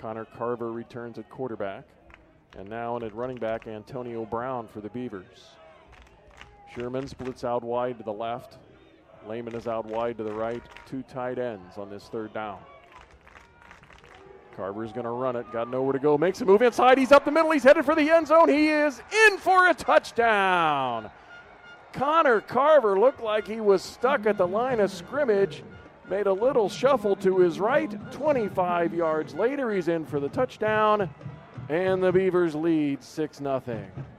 Connor Carver returns at quarterback. And now in at running back, Antonio Brown for the Beavers. Sherman splits out wide to the left. Lehman is out wide to the right. 2 tight ends on this third down. Carver's going to run it. Got nowhere to go. Makes a move inside. He's up the middle. He's headed for the end zone. He is in for a touchdown. Connor Carver looked like he was stuck at the line of scrimmage. Made a little shuffle to his right. 25 yards later, he's in for the touchdown. And the Beavers lead 6-0.